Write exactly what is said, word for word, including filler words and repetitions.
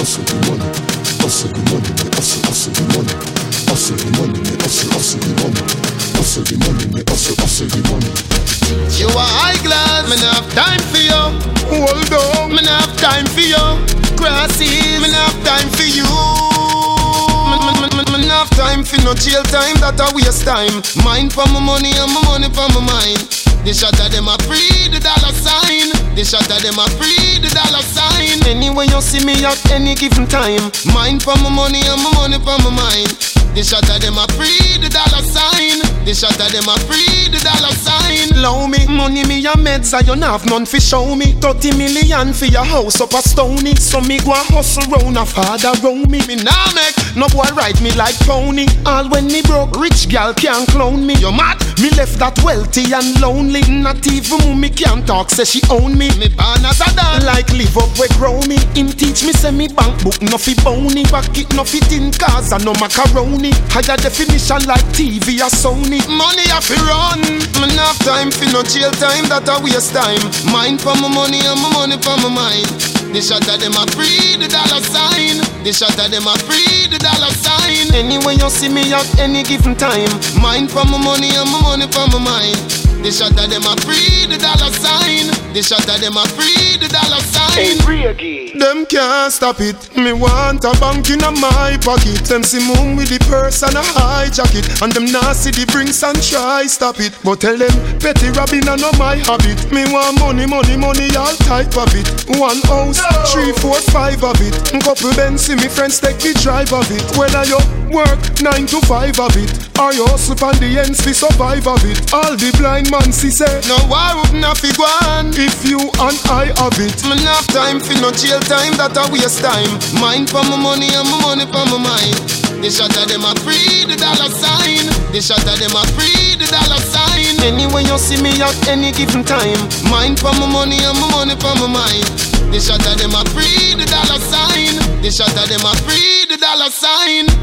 hustle the money, hustle the money, me hustle, hustle the money, hustle the money, me hustle, hustle the money, hustle the money, me hustle, hustle the money. You are high class, me not have time for you. Hold on, me not have time for you. Crosses, me not have time for you. Me, me, me, me, me not have time for no jail time, that a waste time. Mind for my money and my money for my mind. The shot of them a free the dollar sign. The shot of them a free the dollar sign. Anyway you see me at any given time. Mind for my money and my money for my mind. The shot of them a free the dollar sign. The shot of them a free the dollar sign. Low me, money me a meds and you have none fi show me. Thirty million for your house up a stony. So me go a hustle round a father round me. Me nah make no boy ride me like pony. All when me broke, rich gal can't clone me. You mad? Me left that wealthy and lonely. Not even mommy can't talk, say she own me. Me born as a dad, like live up where grow me. Him teach me say me bank book no fi bony. Pocket no fit in cars and no macaroni. Higher definition like T V or Sony. Money I fi run. Me not have time fi no jail time, that a waste time. Mind for my money and my money for my mind. The shot of them a free the dollar sign. The shot of them a free the dollar sign. Anyway you see me at any given time. Mind for my money and my money for my mind. The shot of them a free the dollar sign. The shot of them a free the dollar sign. Hey, them can't stop it. Me want a bank in a my pocket. Them see moon with the purse and a high jacket. And them nah see the drinks and try stop it. But tell them petty robbing and no my habit. Me want money, money, money, all type of it. One house, three, four, five of it. Couple Benz see me friends take the drive of it. Whether you work nine to five of it, or you hustle on the ends fi survive of it. All the blind man see say no war wouldn't have fi go on if you and I have it. Me not have time fi no jail time, that a waste time. Mind for my money and my money for my mind. The shot of them a free the dollar sign. The shot of them a free the dollar sign. Anyway you see me at any given time. Mind for my money and my money for my mind. The shot of them a free the dollar sign. The shot of them a free the dollar sign.